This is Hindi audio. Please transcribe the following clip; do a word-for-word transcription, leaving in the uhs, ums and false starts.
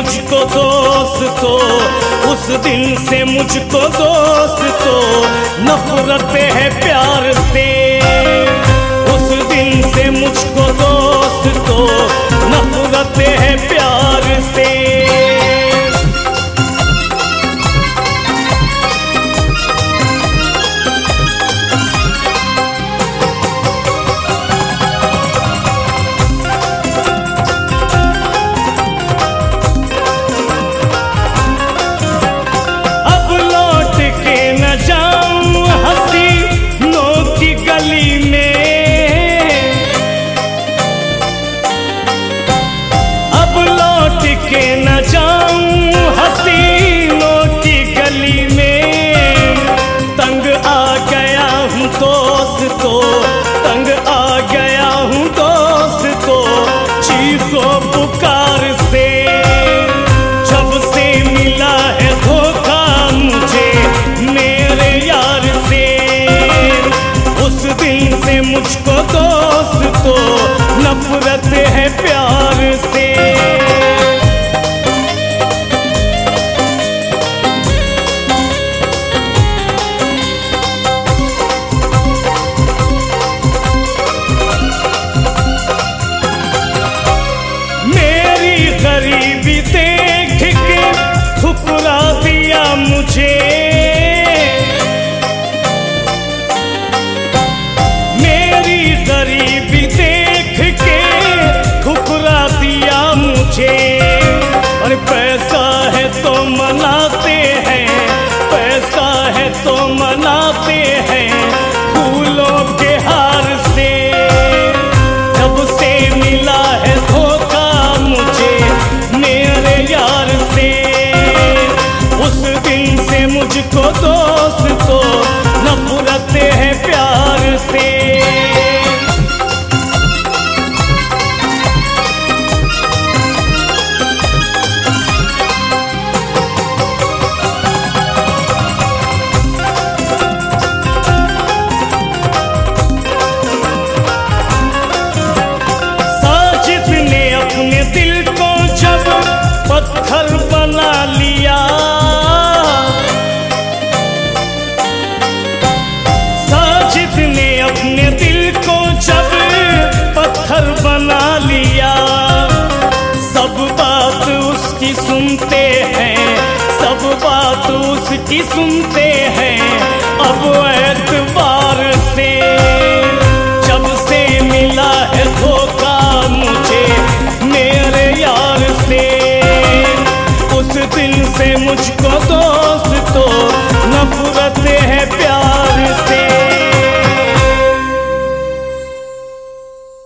मुझको दोस्तों, उस दिन से मुझको दोस्तों नफरत है प्यार से। उस दिन से मुझको दोस्तों नफरत है प्यार से। के न जाऊं हसीनों की गली में, तंग आ गया हूँ दोस्तों, तंग आ गया हूँ दोस्तों चीखो पुकार से। जब से मिला है धोखा मुझे मेरे यार से, उस दिन से मुझको दोस्तों नफरत है प्यार से। गरीबी देख के ठुकरा दिया मुझे, मेरी गरीबी देख के ठुकरा दिया मुझे। और पैसा है तो मनाते हैं, पैसा है तो मनाते हैं फूलों के हार से। जब से मिला है धोखा मुझे मेरे यार से, उस दिन से मुझको दोस्तों नफरत है प्यार से। साजिद ने अपने दिल को जब पत्थर बना लिया, साजिद ने अपने दिल को जब पत्थर बना लिया। सब बात उसकी सुनते हैं, सब बात उसकी सुनते हैं अब एतबार से। जब से मिला है धोखा मुझे मेरे यार से, उस दिन से मुझको दो